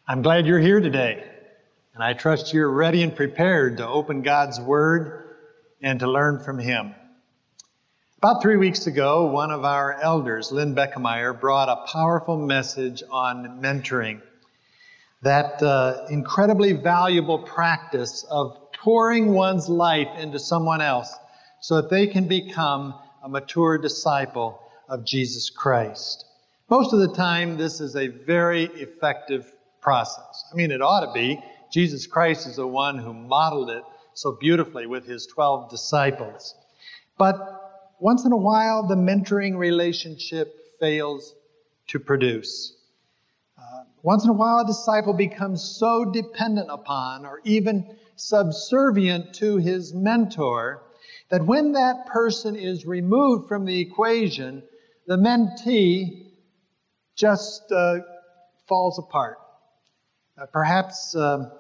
I'm glad you're here today, and I trust you're ready and prepared to open God's Word and to learn from Him. About 3 weeks ago, one of our elders, Lynn Beckemeyer, brought a powerful message on mentoring, that incredibly valuable practice of pouring one's life into someone else so that they can become a mature disciple of Jesus Christ. Most of the time, this is a very effective process. I mean, it ought to be. Jesus Christ is the one who modeled it so beautifully with His 12 disciples. But once in a while, the mentoring relationship fails to produce. Once in a while, a disciple becomes so dependent upon or even subservient to his mentor that when that person is removed from the equation, the mentee just falls apart. Perhaps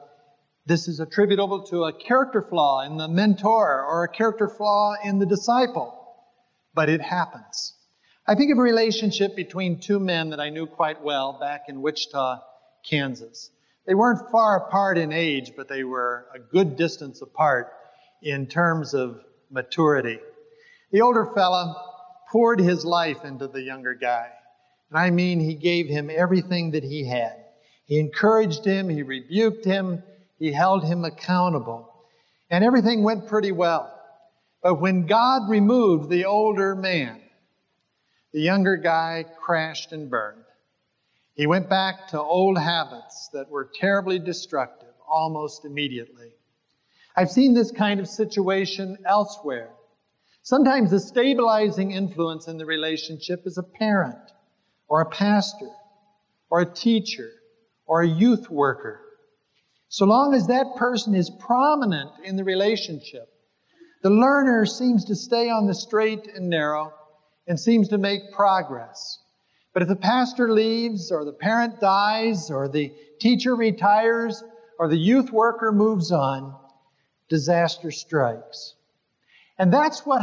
this is attributable to a character flaw in the mentor or a character flaw in the disciple, but it happens. I think of a relationship between two men that I knew quite well back in Wichita, Kansas. They weren't far apart in age, but they were a good distance apart in terms of maturity. The older fella poured his life into the younger guy. And I mean, he gave him everything that he had. He encouraged him, he rebuked him, he held him accountable. And everything went pretty well. But when God removed the older man, the younger guy crashed and burned. He went back to old habits that were terribly destructive almost immediately. I've seen this kind of situation elsewhere. Sometimes the stabilizing influence in the relationship is a parent or a pastor or a teacher or a youth worker. So long as that person is prominent in the relationship, the learner seems to stay on the straight and narrow and seems to make progress. But if the pastor leaves, or the parent dies, or the teacher retires, or the youth worker moves on, disaster strikes. And that's what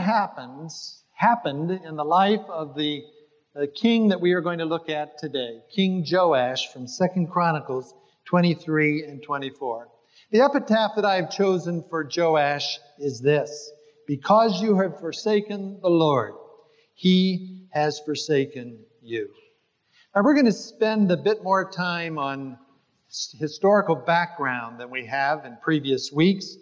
happened in the life of the king that we are going to look at today, King Joash from 2 Chronicles 23 and 24. The epitaph that I have chosen for Joash is this: because you have forsaken the Lord, He has forsaken you. Now we're going to spend a bit more time on historical background than we have in previous weeks,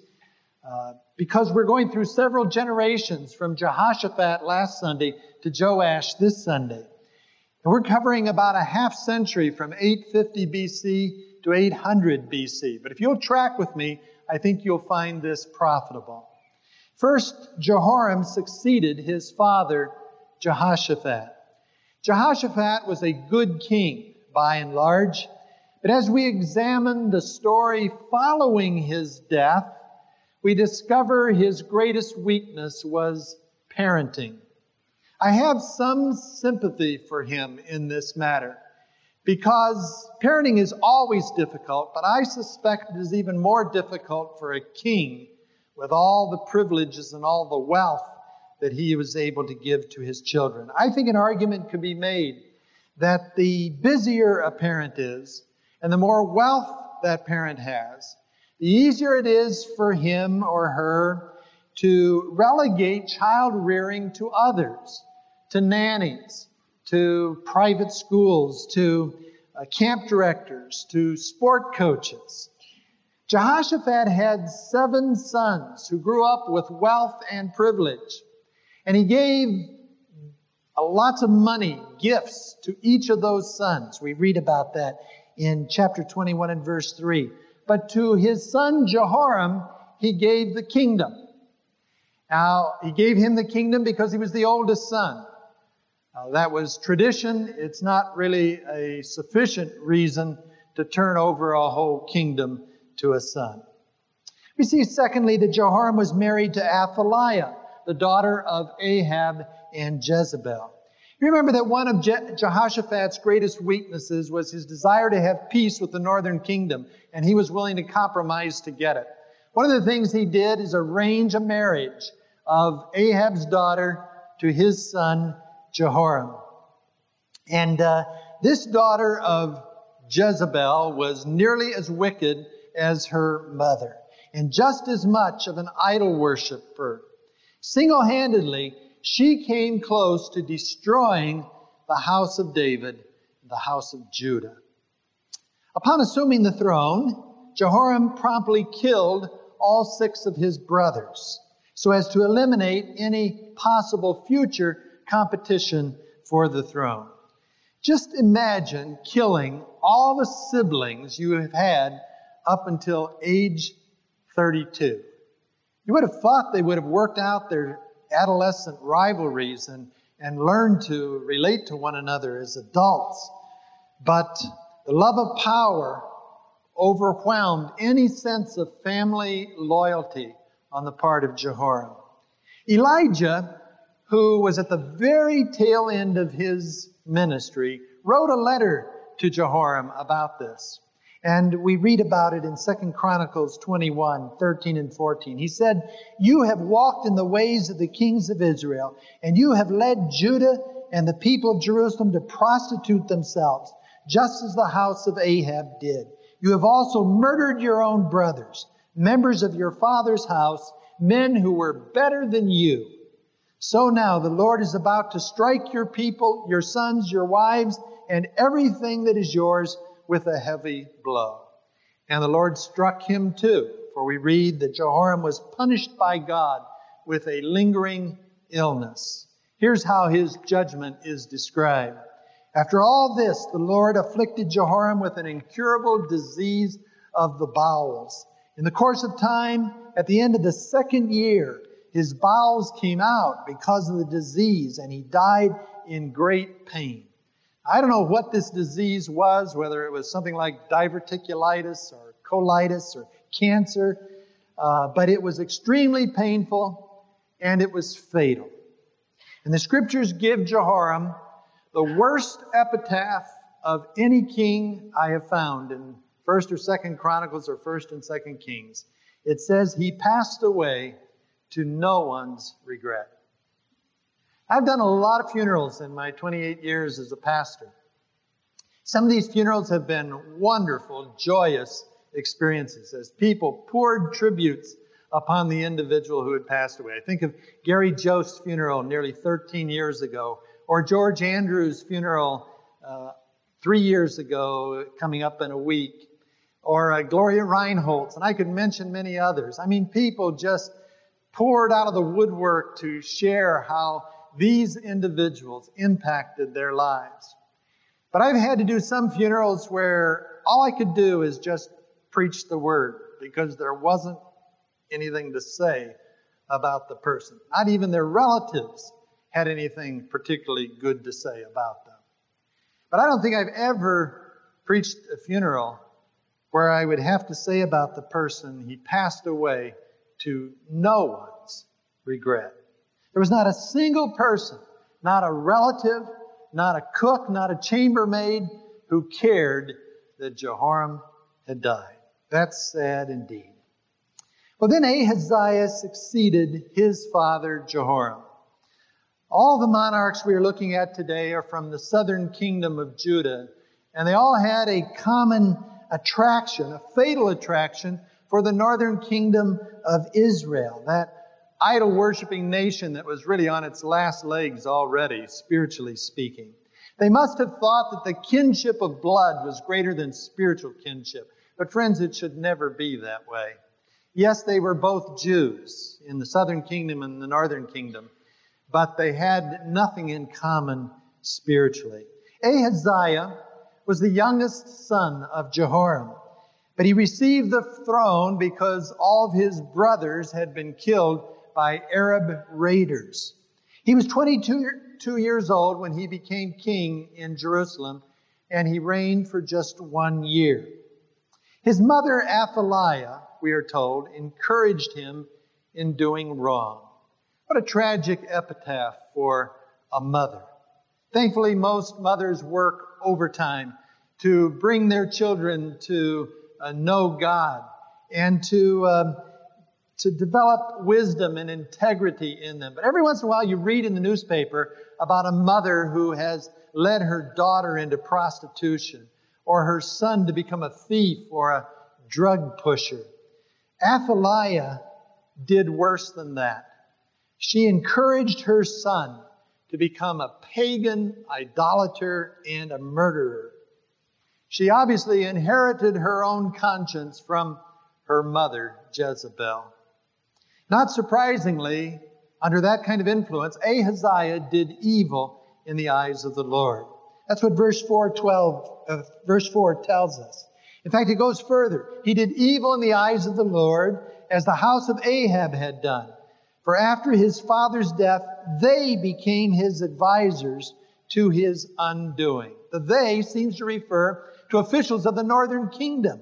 because we're going through several generations from Jehoshaphat last Sunday to Joash this Sunday. And we're covering about a half century from 850 BC to 800 BC. But if you'll track with me, I think you'll find this profitable. First, Jehoram succeeded his father, Jehoshaphat. Jehoshaphat was a good king, by and large. But as we examine the story following his death, we discover his greatest weakness was parenting. I have some sympathy for him in this matter, because parenting is always difficult, but I suspect it is even more difficult for a king with all the privileges and all the wealth that he was able to give to his children. I think an argument could be made that the busier a parent is, and the more wealth that parent has, the easier it is for him or her to relegate child rearing to others, to nannies, to private schools, to camp directors, to sport coaches. Jehoshaphat had 7 sons who grew up with wealth and privilege. And he gave lots of money, gifts, to each of those sons. We read about that in chapter 21 and verse 3. But to his son Jehoram, he gave the kingdom. Now, he gave him the kingdom because he was the oldest son. That was tradition. It's not really a sufficient reason to turn over a whole kingdom to a son. We see, secondly, that Jehoram was married to Athaliah, the daughter of Ahab and Jezebel. You remember that one of Jehoshaphat's greatest weaknesses was his desire to have peace with the northern kingdom, and he was willing to compromise to get it. One of the things he did is arrange a marriage of Ahab's daughter to his son Jehoram. And this daughter of Jezebel was nearly as wicked as her mother, and just as much of an idol worshiper. Single-handedly, she came close to destroying the house of David, the house of Judah. Upon assuming the throne, Jehoram promptly killed all 6 of his brothers so as to eliminate any possible future competition for the throne. Just imagine killing all the siblings you have had up until age 32. You would have thought they would have worked out their adolescent rivalries and learned to relate to one another as adults. But the love of power overwhelmed any sense of family loyalty on the part of Jehoram. Elijah, who was at the very tail end of his ministry, wrote a letter to Jehoram about this. And we read about it in 2 Chronicles 21, 13 and 14. He said, "You have walked in the ways of the kings of Israel, and you have led Judah and the people of Jerusalem to prostitute themselves, just as the house of Ahab did. You have also murdered your own brothers, members of your father's house, men who were better than you. So now the Lord is about to strike your people, your sons, your wives, and everything that is yours with a heavy blow." And the Lord struck him too, for we read that Jehoram was punished by God with a lingering illness. Here's how his judgment is described. "After all this, the Lord afflicted Jehoram with an incurable disease of the bowels. In the course of time, at the end of the 2nd year, his bowels came out because of the disease, and he died in great pain." I don't know what this disease was, whether it was something like diverticulitis or colitis or cancer, but it was extremely painful and it was fatal. And the scriptures give Jehoram the worst epitaph of any king I have found in 1st or 2nd Chronicles or 1st and 2nd Kings. It says he passed away to no one's regret. I've done a lot of funerals in my 28 years as a pastor. Some of these funerals have been wonderful, joyous experiences as people poured tributes upon the individual who had passed away. I think of Gary Jost's funeral nearly 13 years ago, or George Andrews' funeral 3 years ago, coming up in a week, or Gloria Reinholtz, and I could mention many others. I mean, people just poured out of the woodwork to share how these individuals impacted their lives. But I've had to do some funerals where all I could do is just preach the word because there wasn't anything to say about the person. Not even their relatives had anything particularly good to say about them. But I don't think I've ever preached a funeral where I would have to say about the person, he passed away to no one's regret. There was not a single person, not a relative, not a cook, not a chambermaid, who cared that Jehoram had died. That's sad indeed. Well, then Ahaziah succeeded his father Jehoram. All the monarchs we are looking at today are from the southern kingdom of Judah, and they all had a common attraction, a fatal attraction for the northern kingdom of Israel, that idol-worshiping nation that was really on its last legs already, spiritually speaking. They must have thought that the kinship of blood was greater than spiritual kinship. But friends, it should never be that way. Yes, they were both Jews in the southern kingdom and the northern kingdom, but they had nothing in common spiritually. Ahaziah was the youngest son of Jehoram, but he received the throne because all of his brothers had been killed by Arab raiders. He was 22 years old when he became king in Jerusalem, and he reigned for just 1 year. His mother, Athaliah, we are told, encouraged him in doing wrong. What a tragic epitaph for a mother. Thankfully, most mothers work overtime to bring their children to know God and to develop wisdom and integrity in them. But every once in a while you read in the newspaper about a mother who has led her daughter into prostitution, or her son to become a thief or a drug pusher. Athaliah did worse than that. She encouraged her son to become a pagan idolater and a murderer. She obviously inherited her own conscience from her mother, Jezebel. Not surprisingly, under that kind of influence, Ahaziah did evil in the eyes of the Lord. That's what verse 4 tells us. In fact, it goes further. He did evil in the eyes of the Lord, as the house of Ahab had done. For after his father's death, they became his advisors to his undoing. The they seems to refer to officials of the northern kingdom.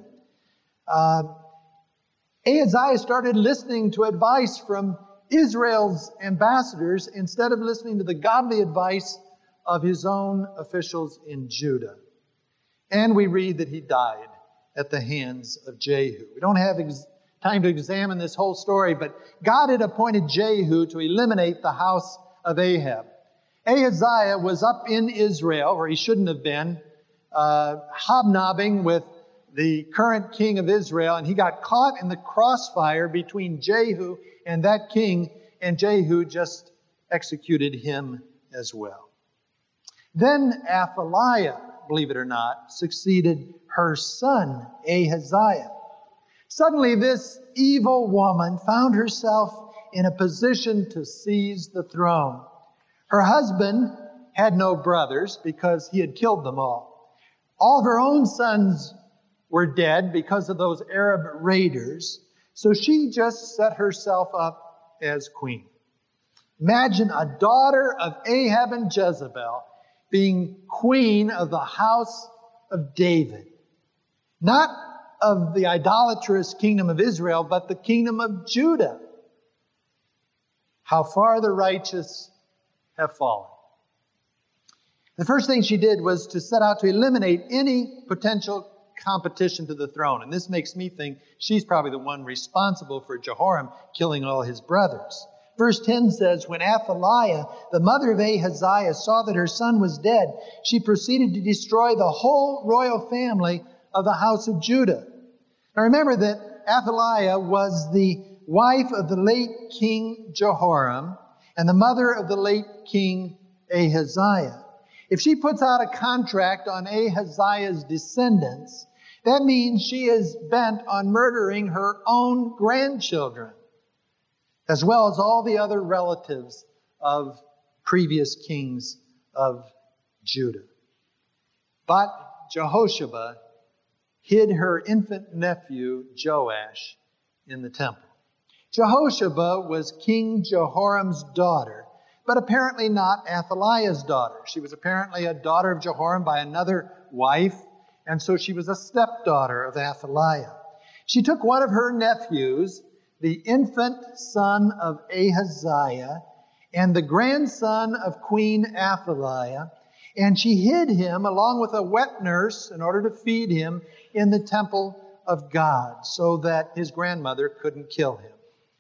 Ahaziah started listening to advice from Israel's ambassadors instead of listening to the godly advice of his own officials in Judah. And we read that he died at the hands of Jehu. We don't have time to examine this whole story, but God had appointed Jehu to eliminate the house of Ahab. Ahaziah was up in Israel, where he shouldn't have been, hobnobbing with the current king of Israel, and he got caught in the crossfire between Jehu and that king, and Jehu just executed him as well. Then Athaliah, believe it or not, succeeded her son Ahaziah. Suddenly this evil woman found herself in a position to seize the throne. Her husband had no brothers because he had killed them all. All of her own sons were dead because of those Arab raiders. So she just set herself up as queen. Imagine a daughter of Ahab and Jezebel being queen of the house of David. Not of the idolatrous kingdom of Israel, but the kingdom of Judah. How far the righteous have fallen. The first thing she did was to set out to eliminate any potential competition to the throne. And this makes me think she's probably the one responsible for Jehoram killing all his brothers. Verse 10 says, when Athaliah, the mother of Ahaziah, saw that her son was dead, she proceeded to destroy the whole royal family of the house of Judah. Now remember that Athaliah was the wife of the late King Jehoram and the mother of the late King Ahaziah. If she puts out a contract on Ahaziah's descendants, that means she is bent on murdering her own grandchildren, as well as all the other relatives of previous kings of Judah. But Jehosheba hid her infant nephew Joash in the temple. Jehosheba was King Jehoram's daughter, but apparently not Athaliah's daughter. She was apparently a daughter of Jehoram by another wife, and so she was a stepdaughter of Athaliah. She took one of her nephews, the infant son of Ahaziah, and the grandson of Queen Athaliah, and she hid him along with a wet nurse in order to feed him in the temple of God so that his grandmother couldn't kill him.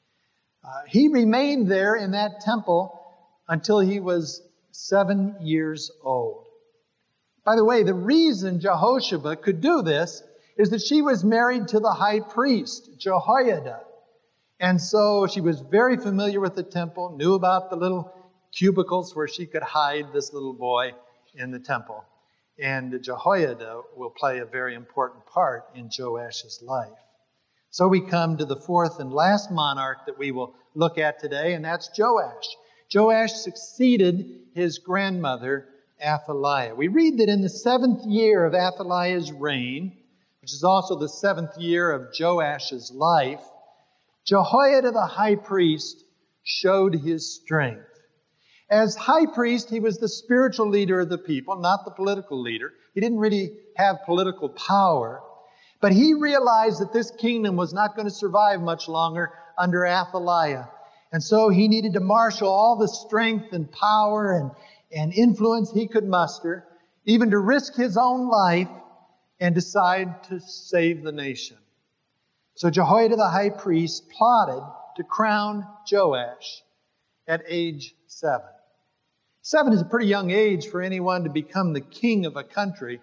He remained there in that temple until he was 7 years old. By the way, the reason Jehosheba could do this is that she was married to the high priest, Jehoiada. And so she was very familiar with the temple, knew about the little cubicles where she could hide this little boy in the temple. And Jehoiada will play a very important part in Joash's life. So we come to the fourth and last monarch that we will look at today, and that's Joash. Joash succeeded his grandmother, Athaliah. We read that in the 7th year of Athaliah's reign, which is also the 7th year of Joash's life, Jehoiada the high priest showed his strength. As high priest, he was the spiritual leader of the people, not the political leader. He didn't really have political power. But he realized that this kingdom was not going to survive much longer under Athaliah. And so he needed to marshal all the strength and power and influence he could muster, even to risk his own life and decide to save the nation. So Jehoiada the high priest plotted to crown Joash at age 7. 7 is a pretty young age for anyone to become the king of a country,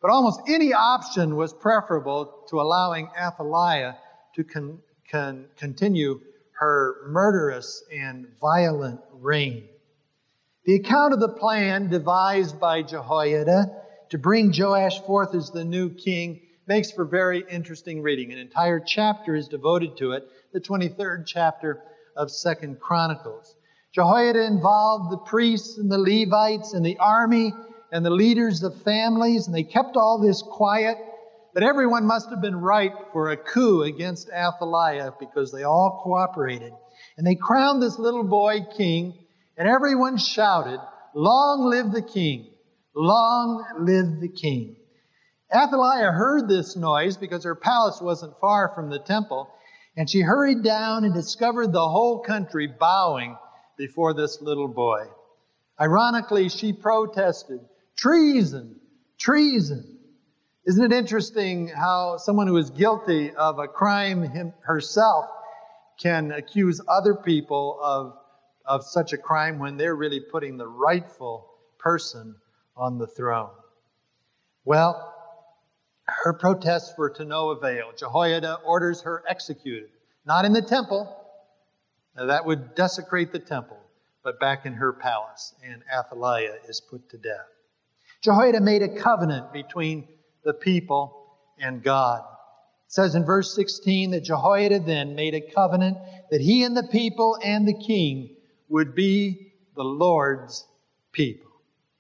But almost any option was preferable to allowing Athaliah to continue her murderous and violent reign. The account of the plan devised by Jehoiada to bring Joash forth as the new king makes for very interesting reading. An entire chapter is devoted to it, the 23rd chapter of 2 Chronicles. Jehoiada involved the priests and the Levites and the army and the leaders of families, and they kept all this quiet. But everyone must have been ripe for a coup against Athaliah because they all cooperated. And they crowned this little boy king, and everyone shouted, "Long live the king! Long live the king!" Athaliah heard this noise because her palace wasn't far from the temple, and she hurried down and discovered the whole country bowing before this little boy. Ironically, she protested, "Treason! Treason!" Isn't it interesting how someone who is guilty of a crime herself can accuse other people of such a crime when they're really putting the rightful person on the throne? Well, her protests were to no avail. Jehoiada orders her executed, not in the temple. Now, that would desecrate the temple, but back in her palace, and Athaliah is put to death. Jehoiada made a covenant between the people and God. It says in verse 16 that Jehoiada then made a covenant that he and the people and the king would be the Lord's people.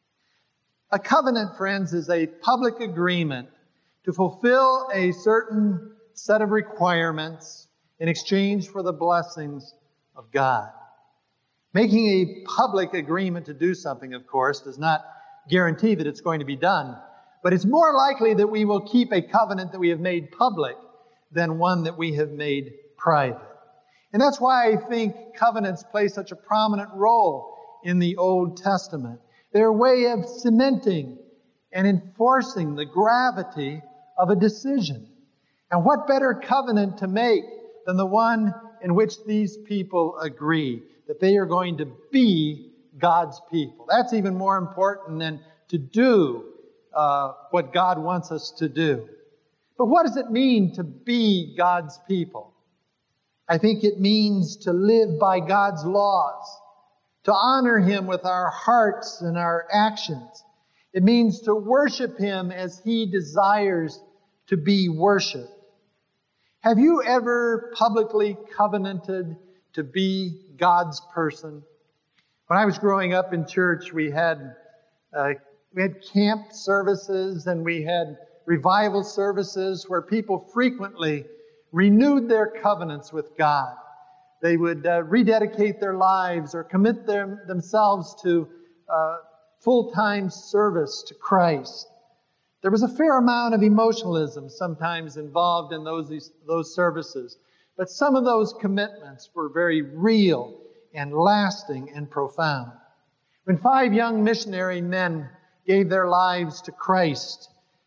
A covenant, friends, is a public agreement to fulfill a certain set of requirements in exchange for the blessings of God. Making a public agreement to do something, of course, does not guarantee that it's going to be done. But it's more likely that we will keep a covenant that we have made public than one that we have made private. And that's why I think covenants play such a prominent role in the Old Testament. They're a way of cementing and enforcing the gravity of a decision. And what better covenant to make than the one in which these people agree that they are going to be God's people? That's even more important than to do what God wants us to do. But what does it mean to be God's people? I think it means to live by God's laws, to honor Him with our hearts and our actions. It means to worship Him as He desires to be worshiped. Have you ever publicly covenanted to be God's person? When I was growing up in church, we had camp services and we had revival services where people frequently renewed their covenants with God. They would rededicate their lives or commit themselves to full-time service to Christ. There was a fair amount of emotionalism sometimes involved in those services, but some of those commitments were very real and lasting and profound. When 5 young missionary men gave their lives to Christ,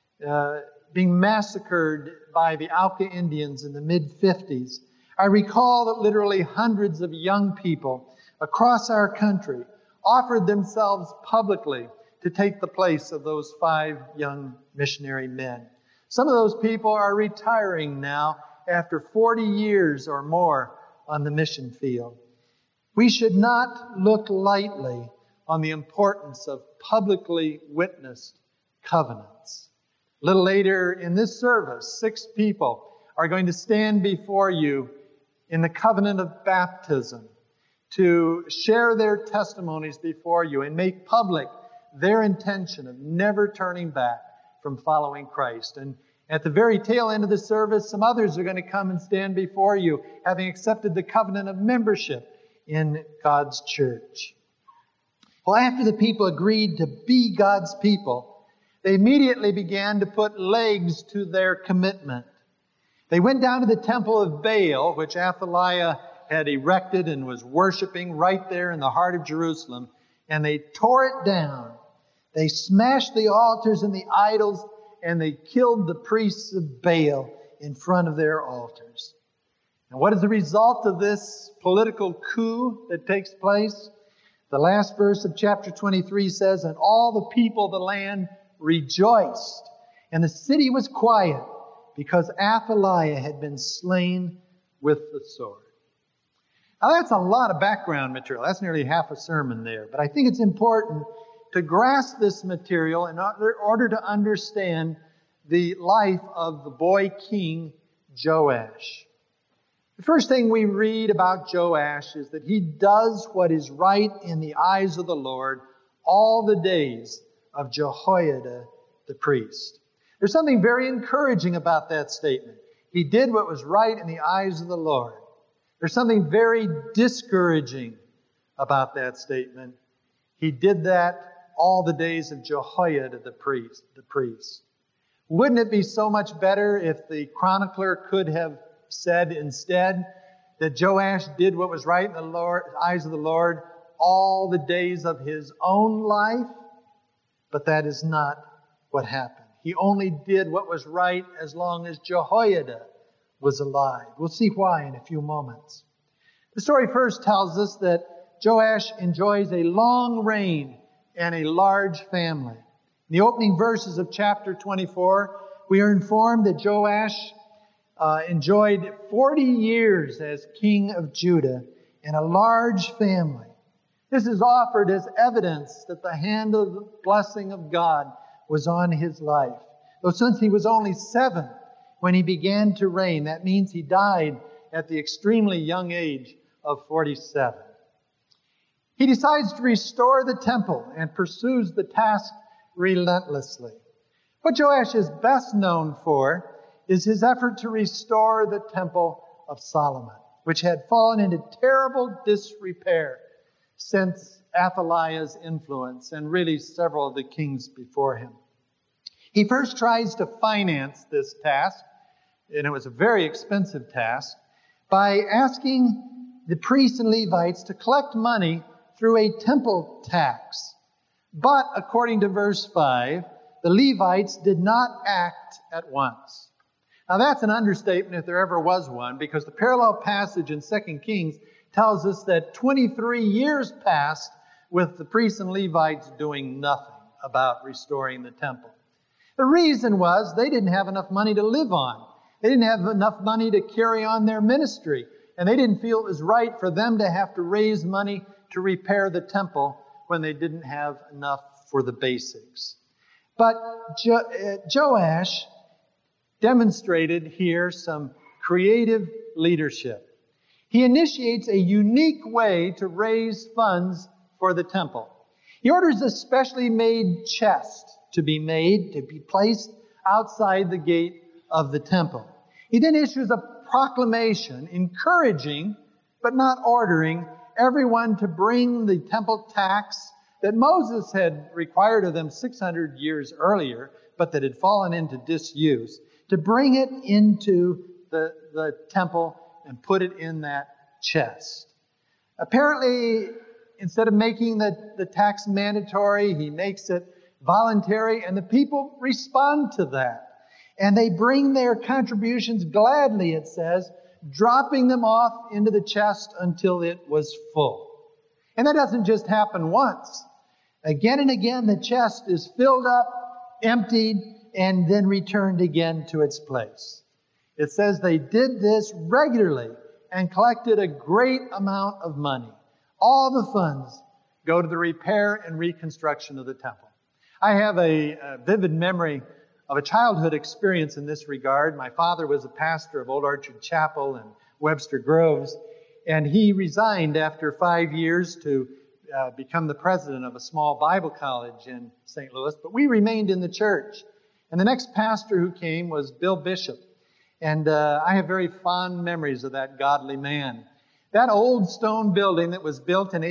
being massacred by the Auca Indians in the mid-50s, I recall that literally hundreds of young people across our country offered themselves publicly to take the place of those 5 young missionary men. Some of those people are retiring now after 40 years or more on the mission field. We should not look lightly on the importance of publicly witnessed covenants. A little later in this service, 6 people are going to stand before you in the covenant of baptism to share their testimonies before you and make public their intention of never turning back from following Christ. And at the very tail end of the service, some others are going to come and stand before you, having accepted the covenant of membership in God's church. Well, after the people agreed to be God's people, they immediately began to put legs to their commitment. They went down to the temple of Baal, which Athaliah had erected and was worshiping right there in the heart of Jerusalem, and they tore it down. They smashed the altars and the idols, and they killed the priests of Baal in front of their altars. And what is the result of this political coup that takes place? The last verse of chapter 23 says, "And all the people of the land rejoiced, And the city was quiet because Athaliah had been slain with the sword. Now that's a lot of background material. That's nearly half a sermon there. But I think it's important to grasp this material in order to understand the life of the boy king Joash. The first thing we read about Joash is that he does what is right in the eyes of the Lord all the days of Jehoiada the priest. There's something very encouraging about that statement. He did what was right in the eyes of the Lord. There's something very discouraging about that statement. He did that all the days of Jehoiada the priest. Wouldn't it be so much better if the chronicler could have said instead that Joash did what was right in the eyes of the Lord all the days of his own life? But that is not what happened. He only did what was right as long as Jehoiada was alive. We'll see why in a few moments. The story first tells us that Joash enjoys a long reign and a large family. In the opening verses of chapter 24, we are informed that Joash enjoyed 40 years as king of Judah and a large family. This is offered as evidence that the hand of the blessing of God was on his life. Though since he was only 7 when he began to reign, that means he died at the extremely young age of 47. He decides to restore the temple and pursues the task relentlessly. What Joash is best known for is his effort to restore the temple of Solomon, which had fallen into terrible disrepair since Athaliah's influence and really several of the kings before him. He first tries to finance this task, and it was a very expensive task, by asking the priests and Levites to collect money through a temple tax. But according to verse 5, the Levites did not act at once. Now that's an understatement if there ever was one, because the parallel passage in 2 Kings tells us that 23 years passed with the priests and Levites doing nothing about restoring the temple. The reason was they didn't have enough money to live on. They didn't have enough money to carry on their ministry. And they didn't feel it was right for them to have to raise money to repair the temple when they didn't have enough for the basics. But Joash demonstrated here some creative leadership. He initiates a unique way to raise funds for the temple. He orders a specially made chest to be placed outside the gate of the temple. He then issues a proclamation encouraging, but not ordering, everyone to bring the temple tax that Moses had required of them 600 years earlier, but that had fallen into disuse, to bring it into the temple and put it in that chest. Apparently, instead of making the tax mandatory, he makes it voluntary, and the people respond to that. And they bring their contributions gladly, it says, dropping them off into the chest until it was full. And that doesn't just happen once. Again and again, the chest is filled up, emptied, and then returned again to its place. It says they did this regularly and collected a great amount of money. All the funds go to the repair and reconstruction of the temple. I have a vivid memory of a childhood experience in this regard. My father was a pastor of Old Orchard Chapel in Webster Groves, and he resigned after 5 years to become the president of a small Bible college in St. Louis, but we remained in the church. And the next pastor who came was Bill Bishop, and I have very fond memories of that godly man. That old stone building that was built in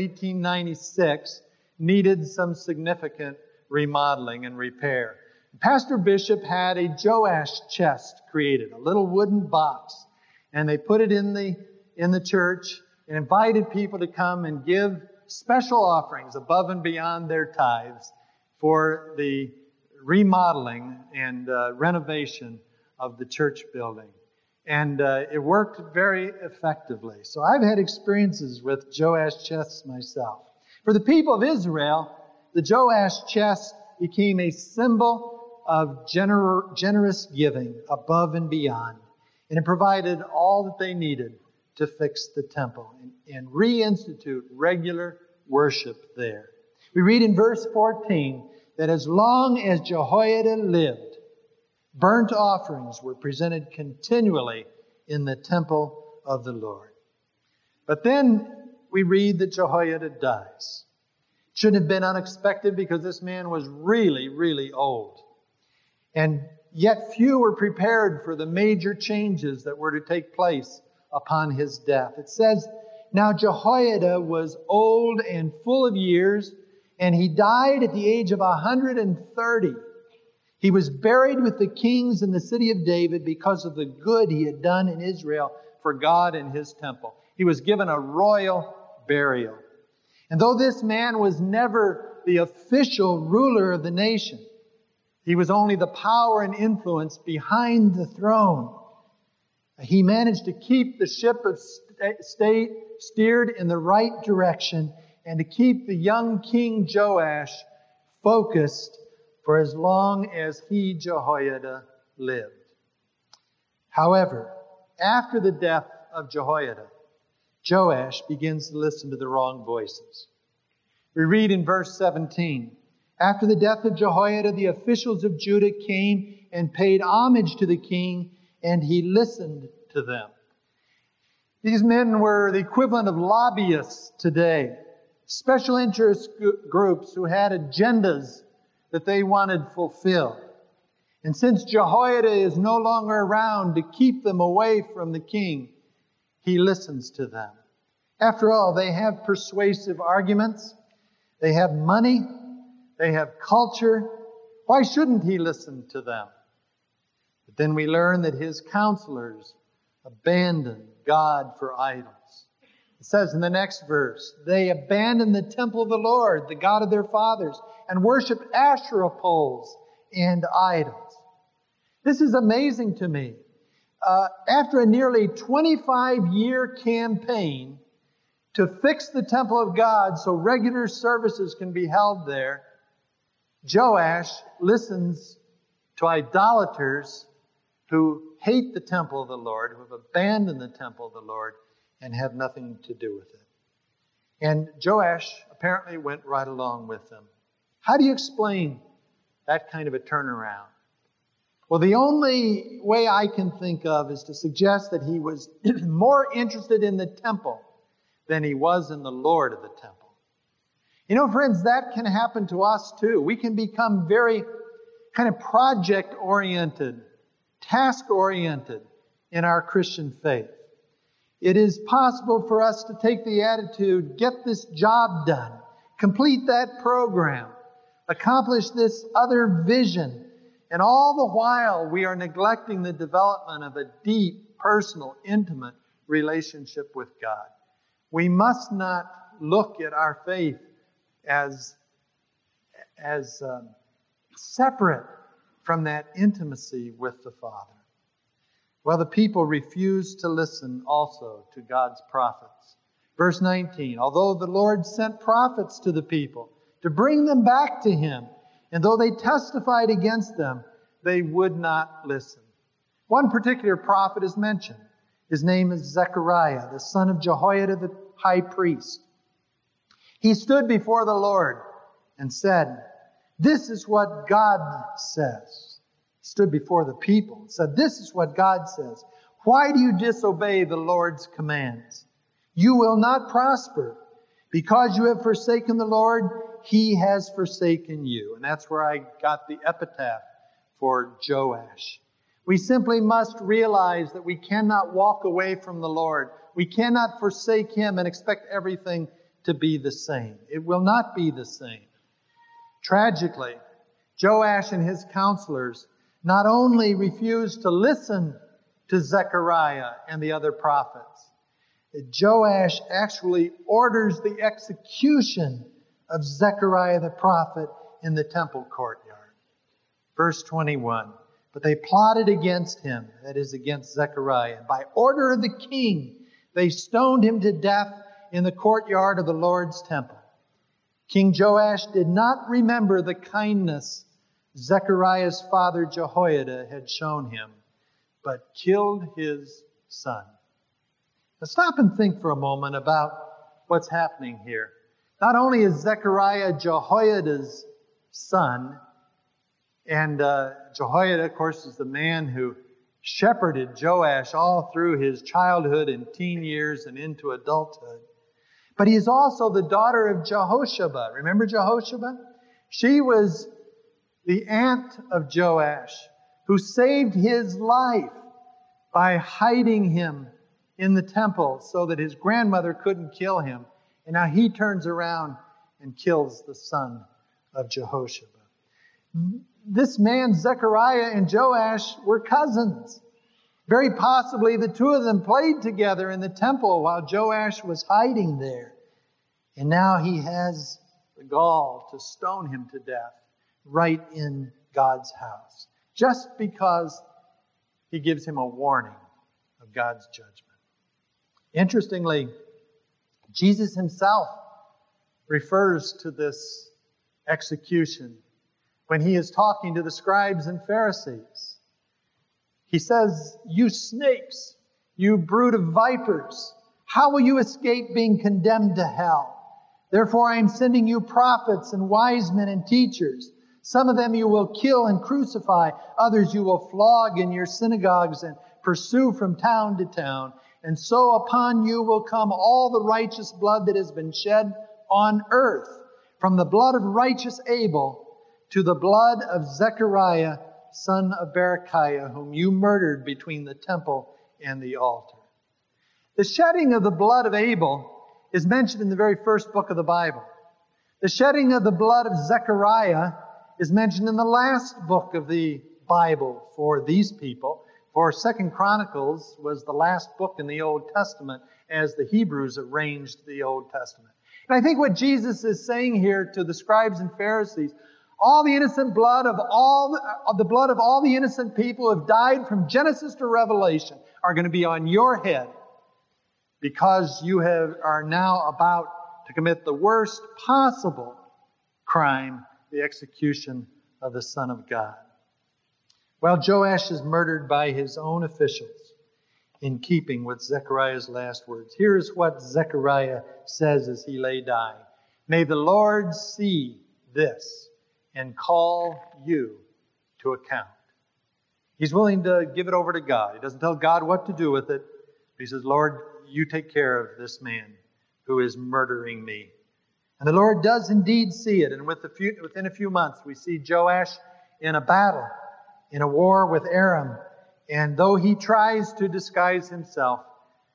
1896 needed some significant remodeling and repair. Pastor Bishop had a Joash chest created, a little wooden box, and they put it in the church and invited people to come and give special offerings above and beyond their tithes for the remodeling and renovation of the church building. And it worked very effectively. So I've had experiences with Joash chests myself. For the people of Israel, the Joash chest became a symbol of generous giving above and beyond. And it provided all that they needed to fix the temple and reinstitute regular worship there. We read in verse 14 that as long as Jehoiada lived, burnt offerings were presented continually in the temple of the Lord. But then we read that Jehoiada dies. It shouldn't have been unexpected because this man was really, really old. And yet few were prepared for the major changes that were to take place upon his death. It says, "Now Jehoiada was old and full of years, and he died at the age of 130. He was buried with the kings in the city of David because of the good he had done in Israel for God and His temple." He was given a royal burial. And though this man was never the official ruler of the nation, he was only the power and influence behind the throne. He managed to keep the ship of state steered in the right direction and to keep the young King Joash focused for as long as he, Jehoiada, lived. However, after the death of Jehoiada, Joash begins to listen to the wrong voices. We read in verse 17, "After the death of Jehoiada, the officials of Judah came and paid homage to the king, and he listened to them." These men were the equivalent of lobbyists today, special interest groups who had agendas that they wanted fulfilled. And since Jehoiada is no longer around to keep them away from the king, he listens to them. After all, they have persuasive arguments. They have money. They have culture. Why shouldn't he listen to them? But then we learn that his counselors abandoned God for idols. It says in the next verse, "They abandoned the temple of the Lord, the God of their fathers, and worshiped Asherah poles and idols." This is amazing to me. After a nearly 25-year campaign to fix the temple of God so regular services can be held there, Joash listens to idolaters who hate the temple of the Lord, who have abandoned the temple of the Lord and have nothing to do with it. And Joash apparently went right along with them. How do you explain that kind of a turnaround? Well, the only way I can think of is to suggest that he was more interested in the temple than he was in the Lord of the temple. You know, friends, that can happen to us too. We can become very kind of project-oriented, task-oriented in our Christian faith. It is possible for us to take the attitude, get this job done, complete that program, accomplish this other vision, and all the while we are neglecting the development of a deep, personal, intimate relationship with God. We must not look at our faith as separate from that intimacy with the Father. Well, the people refused to listen also to God's prophets. Verse 19, "Although the Lord sent prophets to the people to bring them back to Him, and though they testified against them, they would not listen." One particular prophet is mentioned. His name is Zechariah, the son of Jehoiada the high priest. He stood before the Lord and said, "This is what God says." He stood before the people and said, "This is what God says. Why do you disobey the Lord's commands? You will not prosper. Because you have forsaken the Lord, He has forsaken you." And that's where I got the epitaph for Joash. We simply must realize that we cannot walk away from the Lord. We cannot forsake Him and expect everything to be the same. It will not be the same. Tragically, Joash and his counselors not only refused to listen to Zechariah and the other prophets, Joash actually orders the execution of Zechariah the prophet in the temple courtyard. Verse 21, "But they plotted against him," that is, against Zechariah, "and by order of the king, they stoned him to death in the courtyard of the Lord's temple." King Joash did not remember the kindness Zechariah's father Jehoiada had shown him, but killed his son. Now stop and think for a moment about what's happening here. Not only is Zechariah Jehoiada's son, and Jehoiada, of course, is the man who shepherded Joash all through his childhood and teen years and into adulthood. But he is also the daughter of Jehoshaphat. Remember Jehoshaphat? She was the aunt of Joash, who saved his life by hiding him in the temple so that his grandmother couldn't kill him. And now he turns around and kills the son of Jehoshaphat. This man, Zechariah and Joash, were cousins. Very possibly the two of them played together in the temple while Joash was hiding there. And now he has the gall to stone him to death right in God's house, just because he gives him a warning of God's judgment. Interestingly, Jesus himself refers to this execution when he is talking to the scribes and Pharisees. He says, "You snakes, you brood of vipers, how will you escape being condemned to hell? Therefore I am sending you prophets and wise men and teachers. Some of them you will kill and crucify. Others you will flog in your synagogues and pursue from town to town. And so upon you will come all the righteous blood that has been shed on earth, from the blood of righteous Abel to the blood of Zechariah, son of Berechiah, whom you murdered between the temple and the altar." The shedding of the blood of Abel is mentioned in the very first book of the Bible. The shedding of the blood of Zechariah is mentioned in the last book of the Bible for these people. For 2 Chronicles was the last book in the Old Testament as the Hebrews arranged the Old Testament. And I think what Jesus is saying here to the scribes and Pharisees, all the innocent blood of the blood of all the innocent people who have died from Genesis to Revelation are going to be on your head, because you are now about to commit the worst possible crime, the execution of the Son of God. Well, Joash is murdered by his own officials in keeping with Zechariah's last words. Here's what Zechariah says as he lay dying. "May the Lord see this and call you to account." He's willing to give it over to God. He doesn't tell God what to do with it. But he says, "Lord, you take care of this man who is murdering me." And the Lord does indeed see it. And within a few months, we see Joash in a battle, in a war with Aram. And though he tries to disguise himself,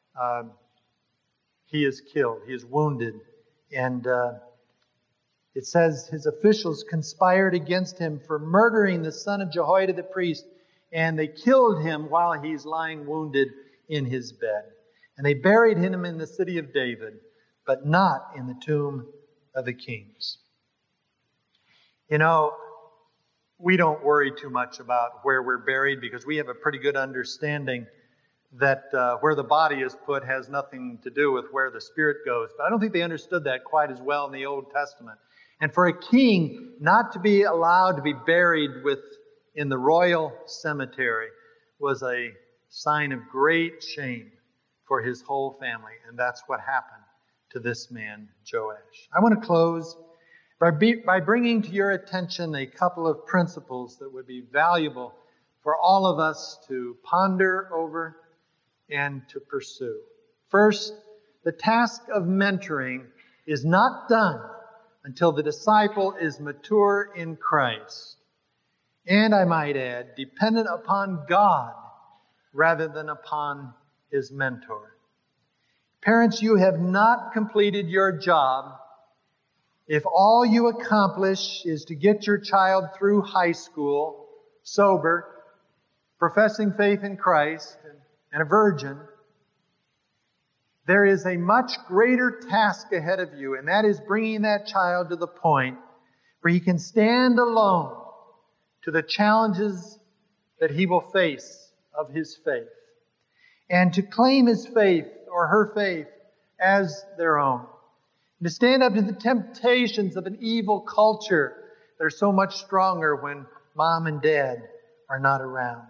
he is killed. He is wounded. And it says his officials conspired against him for murdering the son of Jehoiada the priest. And they killed him while he's lying wounded in his bed. And they buried him in the city of David, but not in the tomb of the kings. You know, we don't worry too much about where we're buried, because we have a pretty good understanding that where the body is put has nothing to do with where the spirit goes. But I don't think they understood that quite as well in the Old Testament. And for a king not to be allowed to be buried in the royal cemetery was a sign of great shame for his whole family. And that's what happened to this man, Joash. I want to close by bringing to your attention a couple of principles that would be valuable for all of us to ponder over and to pursue. First, the task of mentoring is not done until the disciple is mature in Christ. And I might add, dependent upon God rather than upon his mentor. Parents, you have not completed your job if all you accomplish is to get your child through high school, sober, professing faith in Christ, and a virgin. There is a much greater task ahead of you, and that is bringing that child to the point where he can stand alone to the challenges that he will face of his faith, and to claim his faith or her faith as their own, and to stand up to the temptations of an evil culture that are so much stronger when mom and dad are not around.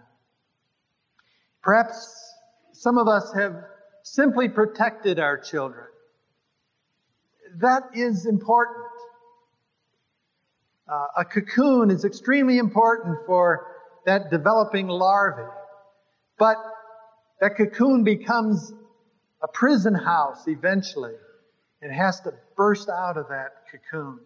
Perhaps some of us have simply protected our children. That is important. A cocoon is extremely important for that developing larvae. But that cocoon becomes a prison house eventually. It has to burst out of that cocoon.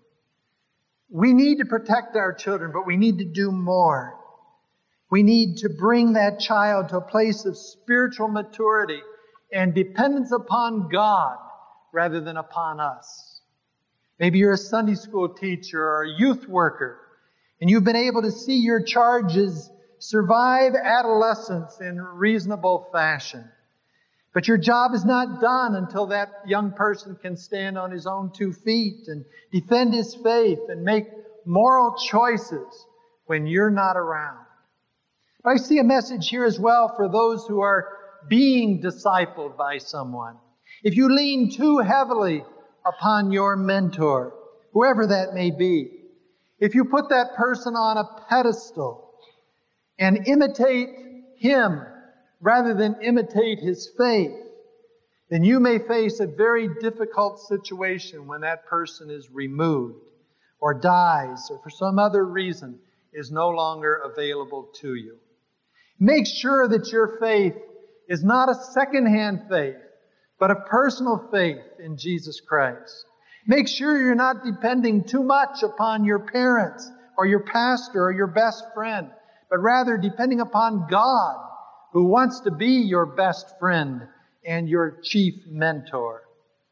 We need to protect our children, but we need to do more. We need to bring that child to a place of spiritual maturity and dependence upon God rather than upon us. Maybe you're a Sunday school teacher or a youth worker, and you've been able to see your charges survive adolescence in reasonable fashion. But your job is not done until that young person can stand on his own 2 feet and defend his faith and make moral choices when you're not around. I see a message here as well for those who are being discipled by someone. If you lean too heavily upon your mentor, whoever that may be, if you put that person on a pedestal and imitate him rather than imitate his faith, then you may face a very difficult situation when that person is removed or dies or for some other reason is no longer available to you. Make sure that your faith is not a second-hand faith, but a personal faith in Jesus Christ. Make sure you're not depending too much upon your parents or your pastor or your best friend, but rather depending upon God, who wants to be your best friend and your chief mentor.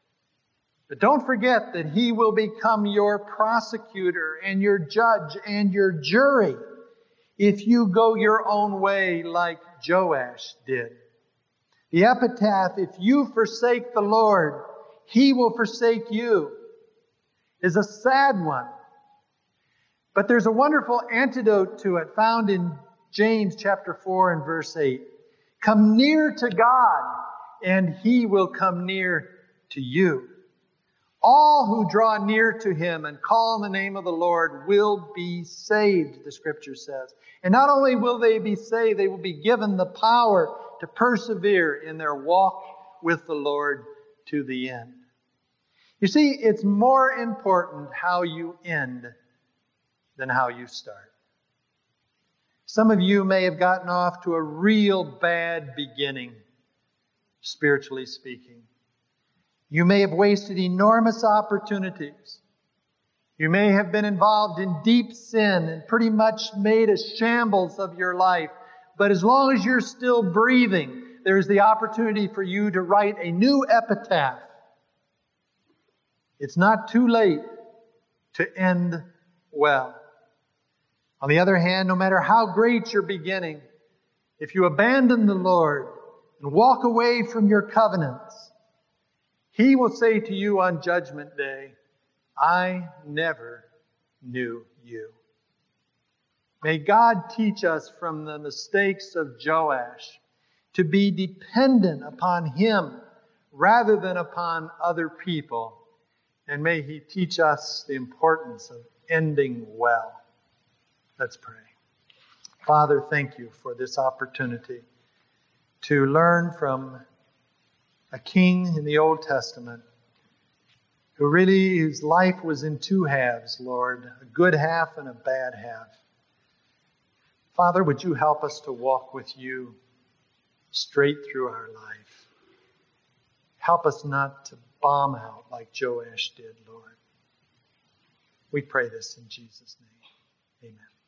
But don't forget that He will become your prosecutor and your judge and your jury if you go your own way like Joash did. The epitaph, if you forsake the Lord, He will forsake you, is a sad one. But there's a wonderful antidote to it found in James chapter 4 and verse 8. Come near to God, and He will come near to you. All who draw near to Him and call on the name of the Lord will be saved, the Scripture says. And not only will they be saved, they will be given the power to persevere in their walk with the Lord to the end. You see, it's more important how you end than how you start. Some of you may have gotten off to a real bad beginning, spiritually speaking. You may have wasted enormous opportunities. You may have been involved in deep sin and pretty much made a shambles of your life. But as long as you're still breathing, there's the opportunity for you to write a new epitaph. It's not too late to end well. On the other hand, no matter how great your beginning, if you abandon the Lord and walk away from your covenants, He will say to you on Judgment Day, I never knew you. May God teach us from the mistakes of Joash to be dependent upon Him rather than upon other people. And may He teach us the importance of ending well. Let's pray. Father, thank You for this opportunity to learn from a king in the Old Testament whose life was in two halves, Lord, a good half and a bad half. Father, would You help us to walk with You straight through our life? Help us not to bomb out like Joash did, Lord. We pray this in Jesus' name. Amen.